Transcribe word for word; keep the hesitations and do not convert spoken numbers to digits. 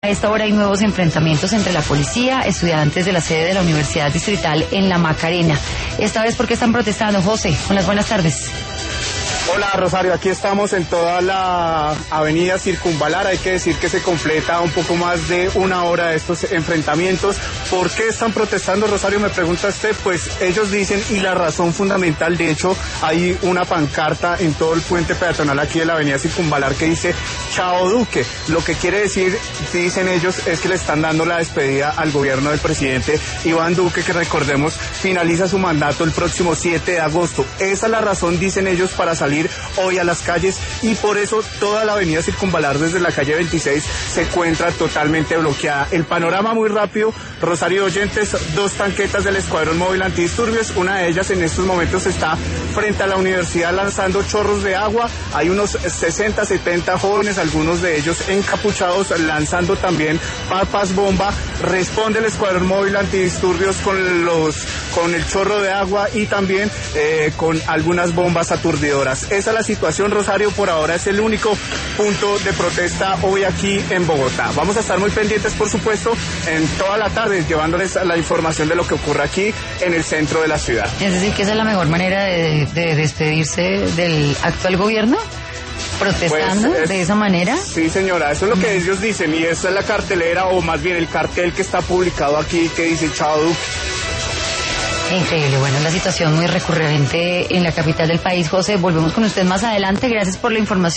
A esta hora hay nuevos enfrentamientos entre la policía, estudiantes de la sede de la Universidad Distrital en La Macarena. Esta vez, ¿por qué están protestando? José, buenas buenas tardes. Hola Rosario, aquí estamos en toda la avenida Circunvalar. Hay que decir que se completa un poco más de una hora de estos enfrentamientos. ¿Por qué están protestando, Rosario? Me pregunta usted. Pues ellos dicen, y la razón fundamental, de hecho, hay una pancarta en todo el puente peatonal aquí de la avenida Circunvalar que dice Chao Duque. Lo que quiere decir, dicen ellos, es que le están dando la despedida al gobierno del presidente Iván Duque, que recordemos finaliza su mandato el próximo siete de agosto. Esa es la razón, dicen ellos, para salir hoy a las calles, y por eso toda la avenida Circunvalar desde la calle veintiséis se encuentra totalmente bloqueada. El panorama muy rápido, Rosario, oyentes: dos tanquetas del Escuadrón Móvil Antidisturbios, una de ellas en estos momentos está frente a la universidad lanzando chorros de agua. Hay unos sesenta, setenta jóvenes, algunos de ellos encapuchados, lanzando también papas bomba. Responde el Escuadrón Móvil Antidisturbios con los con el chorro de agua y también eh, con algunas bombas aturdidoras. Esa es la situación, Rosario. Por ahora es el único punto de protesta hoy aquí en Bogotá. Vamos a estar muy pendientes, por supuesto, en toda la tarde, llevándoles la información de lo que ocurre aquí en el centro de la ciudad. Es decir, que esa es la mejor manera de, de despedirse del actual gobierno, protestando pues es, de esa manera. Sí, señora, eso es lo que mm. ellos dicen, y esa es la cartelera, o más bien el cartel que está publicado aquí, que dice Chao Duque. Increíble. Bueno, la situación muy recurrente en la capital del país. José, volvemos con usted más adelante. Gracias por la información.